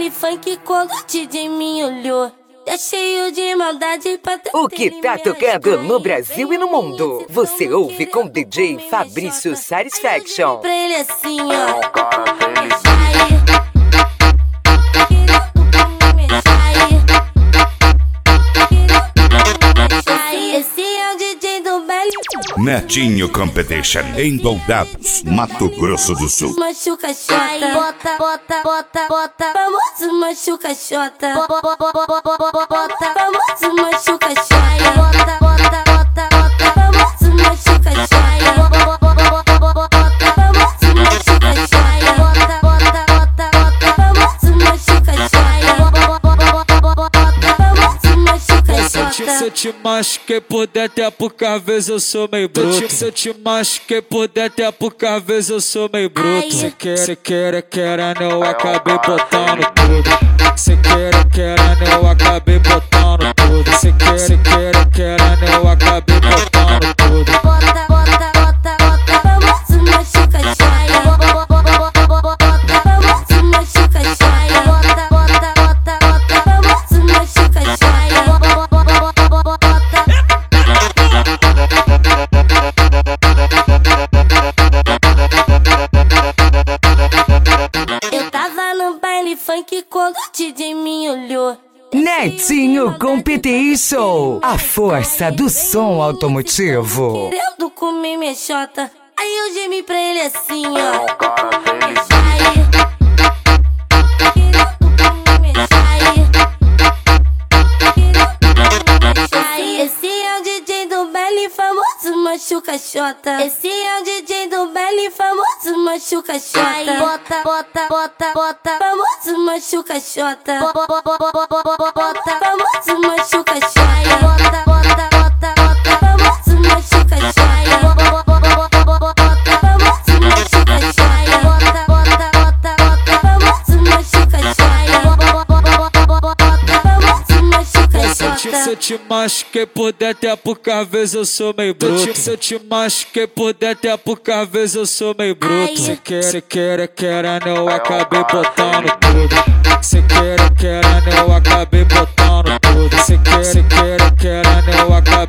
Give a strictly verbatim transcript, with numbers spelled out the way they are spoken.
baile funk quando o D J me olhou. Tá cheio de maldade pra tentar. O que tá tocando no Brasil e no mundo, você ouve com D J Fabrício Satisfaction. Pra ele assim, ó. Esse é o D J do baile. Netinho Competition, em Dourados, Mato Grosso do Sul. Machuca xota, bota, bota, bota, bota. Famoso machuca xota, bota, famoso machuca xota, bota, bota, bota, bota. Famoso machuca xota, famoso machuca xota, bota, bota, bota, bota. Famoso machuca xota, Se eu te machuquei por dentro é porque às vezes eu sou meio bruto. Se eu te machuquei por dentro é porque às vezes eu sou meio bruto. Cê quer, cê quer, querendo, eu acabei botando tudo. Cê quer, querendo, eu acabei botando tudo. Cê quer, cê quer, querendo, eu acabei botando tudo. bota, bota, bota, bota. Famoso machuca xota, famoso machuca xota, bota, bota, bota, bota. Famoso machuca xota. Eu tava no baile funk quando o D J me olhou. Netinho Competition, a força do som automotivo. Querendo comer minha xota, aí eu gemi pra ele assim, ó. Esse é o D J do baile famoso machuca xota. Esse é o D J do baile famoso machuca xota. Bota, bota, bota, bota. Famoso machuca xota, bota, famoso machuca xota, bota, bota, bota, bota. Famoso machuca xota, famoso machuca xota, bota, bota, bota, bota. Famoso machuca xota. Se eu te machuquei por dentro é porque às vezes eu sou meio bruto. Se eu te machuquei por dentro é porque às vezes eu sou meio bruto. Cê quer, cê quer, querendo, eu acabei botando tudo. Cê quer, querendo, eu acabei botando tudo. Cê quer, cê quer, querendo, eu acabei